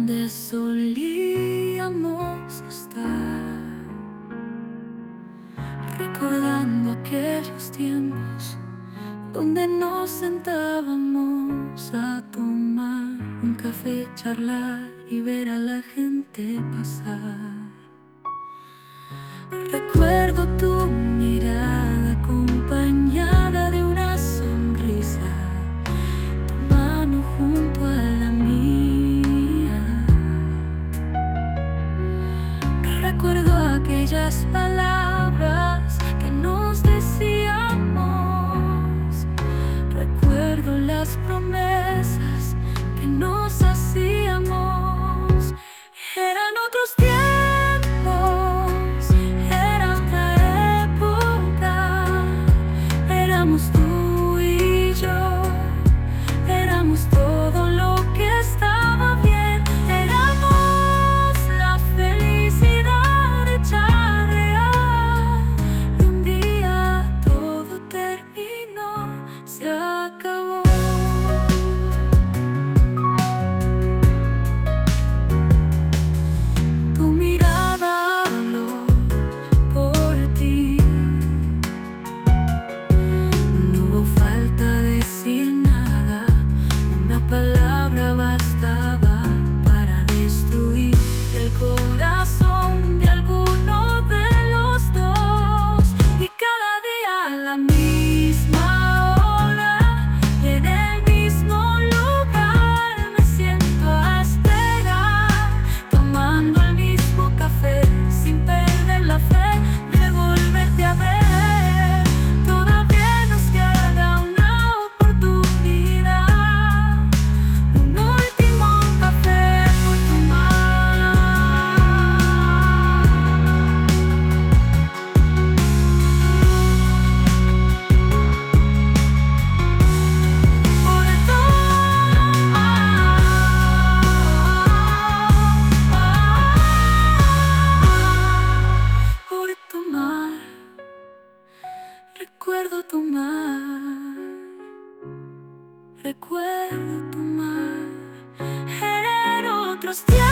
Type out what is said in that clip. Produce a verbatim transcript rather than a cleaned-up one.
donde solíamos estar, recordando aquellos tiempos donde nos sentábamos a tomar un café, charlar y ver a la gente pasar. Recuerdo tu mirada acompañada de una sonrisa, tu mano junto a la mía. Recuerdo aquellas palabras que nos decíamos. Recuerdo las promesas que nos hacíamos. Eran otros tiempos, era otra época. Éramos tú y yo, éramos todo lo que estaba bien. Éramos la felicidad hecha real. Y un día todo terminó, se acabó. Tu mirada habló por ti. No hubo falta de decir nada, una palabra bastaba para destruir el corazón de alguno de los dos. Y cada día a la misma hora, en el mismo lugar, me siento a esperar, tomando el mismo café, sin perder la fe de volverte a ver. Todavía nos queda una oportunidad, un último café por tomar. Por tomar, por tomar. Recuerdo tomar, recuerdo tomar. Eran otros tiempos.